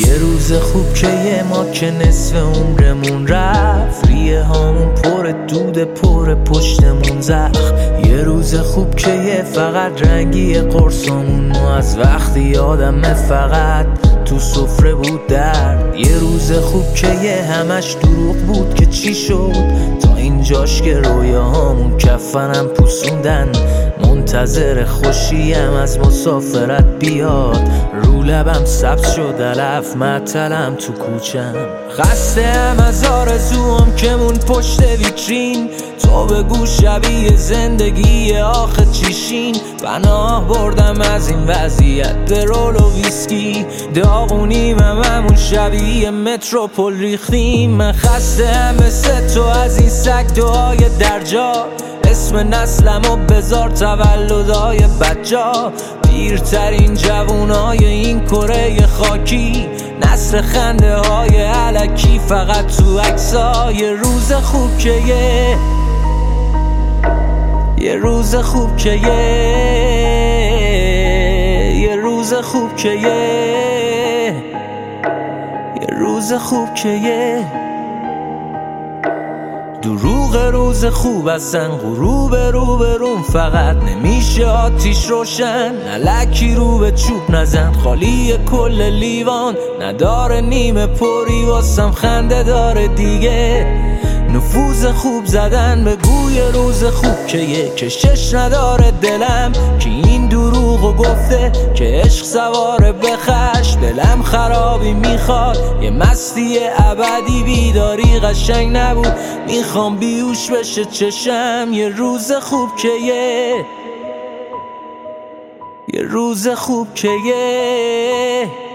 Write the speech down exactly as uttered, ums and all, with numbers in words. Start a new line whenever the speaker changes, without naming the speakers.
یه روز خوب که یه ما که نصف عمرمون رفت، ریه هامون پر دود پر پشتمون زخم. یه روز خوب که یه فقط رنگی قرصامون و از وقتی یادمه فقط تو سفره بود درد. یه روز خوب که یه همش دروغ بود که چی شد تا اینجاش که رویاهامون کفنم پوسوندن. منتظر خوشیم از مسافرت بیاد، رو لبم سبز شد علف معطلم تو کوچم. خسته‌ام از آرزوام که مون پشت ویترین، تو بگو شبیه زندگی آخه چیشین. پناه بردم از این وضعیت به رول و ویسکی، داغونیم هممون شبیه متروپول ریختیم. من خسته‌ام مثل تو از این سگ دعای درجا، اسم نسلمو بذار تولدهای بجا. پیرترین جوونای این کره خاکی، نسل خنده های علکی فقط تو عکس‌ها. یه روز خوب که یه یه روز خوب که یه یه روز خوب که یه یه روز خوب که یه دروغ روز خوب هستن غروب رو به روم، فقط نمیشه آتیش روشن. الکی رو به چوب نزن، خالی کل لیوان نداره نیمه پری واسم خنده داره دیگه. نفوذ خوب زدن به گوی روز خوب که یه کشش نداره دلم که این دروغو گفته که عشق سواره به خشم. دلم خرابی میخواد یه مستی ابدی، بیداری قشنگ نبود میخوام بیوش بشه چشم. یه روز خوب که یه یه روز خوب که یه